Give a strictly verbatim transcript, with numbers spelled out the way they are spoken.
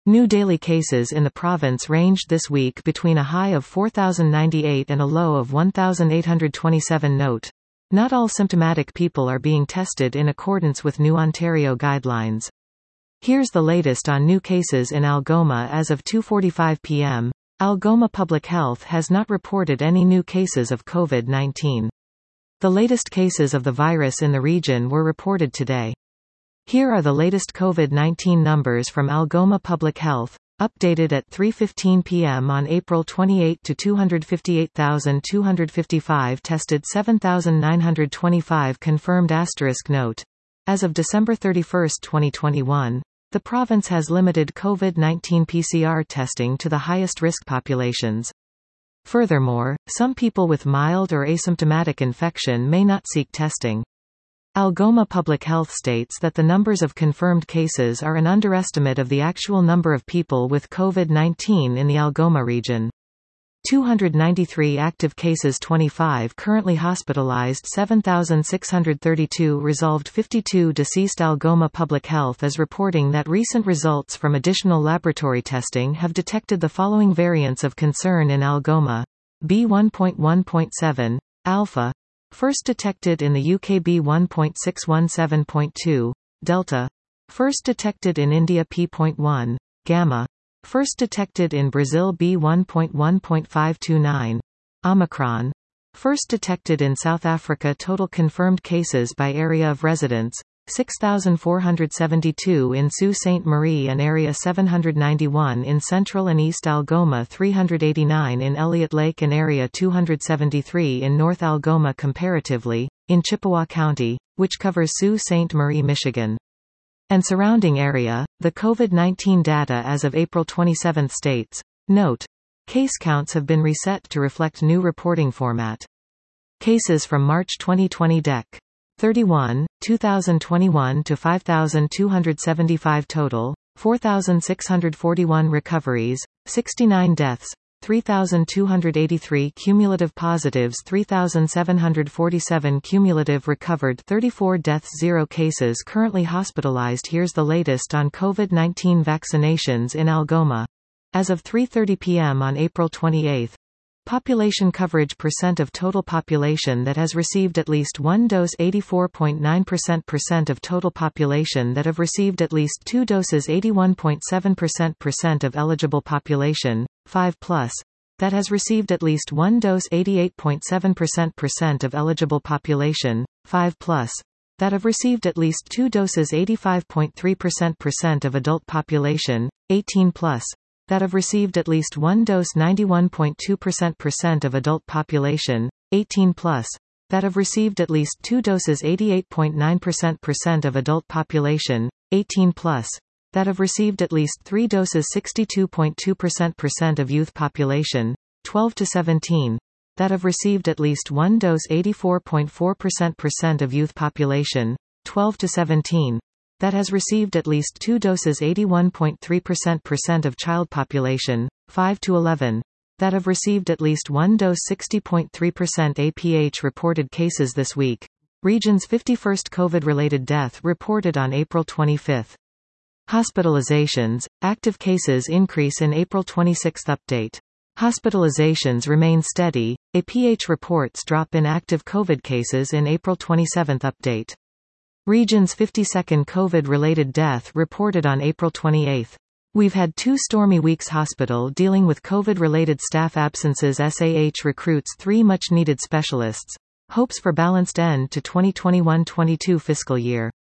New daily cases in the province ranged this week between a high of four thousand ninety-eight and a low of one thousand eight hundred twenty-seven. Note: not all symptomatic people are being tested in accordance with new Ontario guidelines. Here's the latest on new cases in Algoma as of two forty-five p m Algoma Public Health has not reported any new cases of COVID nineteen. The latest cases of the virus in the region were reported today. Here are the latest COVID nineteen numbers from Algoma Public Health, updated at three fifteen p m on April twenty-eighth to two hundred fifty-eight thousand two hundred fifty-five tested, seven thousand nine hundred twenty-five confirmed. Asterisk note: as of December thirty-first, twenty twenty-one, the province has limited COVID nineteen P C R testing to the highest risk populations. Furthermore, some people with mild or asymptomatic infection may not seek testing. Algoma Public Health states that the numbers of confirmed cases are an underestimate of the actual number of people with COVID nineteen in the Algoma region. two hundred ninety-three active cases, twenty-five currently hospitalized, seven thousand six hundred thirty-two resolved, fifty-two deceased. Algoma Public Health is reporting that recent results from additional laboratory testing have detected the following variants of concern in Algoma: B one point one point seven, Alpha, first detected in the U K; B one point six one seven point two, Delta, first detected in India; P one, Gamma, first detected in Brazil; B one point one point five two nine, Omicron, first detected in South Africa. Total confirmed cases by area of residence: six thousand four hundred seventy-two in Sault Ste. Marie and area, seven hundred ninety-one in Central and East Algoma, three hundred eighty-nine in Elliott Lake and area, two hundred seventy-three in North Algoma. Comparatively, in Chippewa County, which covers Sault Ste. Marie, Michigan, and surrounding area, the COVID nineteen data as of April twenty-seventh states: note: case counts have been reset to reflect new reporting format. Cases from March twenty twenty: Dec. thirty-one, two thousand twenty-one to five thousand two hundred seventy-five total, four thousand six hundred forty-one recoveries, sixty-nine deaths, three thousand two hundred eighty-three cumulative positives, three thousand seven hundred forty-seven cumulative recovered, thirty-four deaths, zero cases currently hospitalized. Here's the latest on COVID nineteen vaccinations in Algoma. As of three thirty p m on April twenty-eighth, population coverage percent of total population that has received at least one dose, eighty-four point nine percent percent of total population that have received at least two doses, eighty-one point seven percent percent of eligible population, five plus, that has received at least one dose, eighty-eight point seven percent percent of eligible population, five plus, that have received at least two doses, eighty-five point three percent percent of adult population, eighteen plus, that have received at least one dose, ninety-one point two percent percent of adult population, eighteen plus, that have received at least two doses, eighty-eight point nine percent percent of adult population, eighteen plus, that have received at least three doses, sixty-two point two percent percent of youth population, twelve to seventeen, that have received at least one dose, eighty-four point four percent percent of youth population, twelve to seventeen, that has received at least two doses, eighty-one point three percent percent of child population, five to eleven, that have received at least one dose, sixty point three percent. A P H reported cases this week. Region's fifty-first COVID-related death reported on April twenty-fifth. Hospitalizations, active cases increase in April twenty-sixth update. Hospitalizations remain steady. A P H reports drop in active COVID cases in April twenty-seventh update. Region's fifty-second COVID-related death reported on April twenty-eighth. We've had two stormy weeks. Hospital dealing with COVID-related staff absences. S A H recruits three much-needed specialists. Hopes for balanced end to twenty twenty-one twenty-two fiscal year.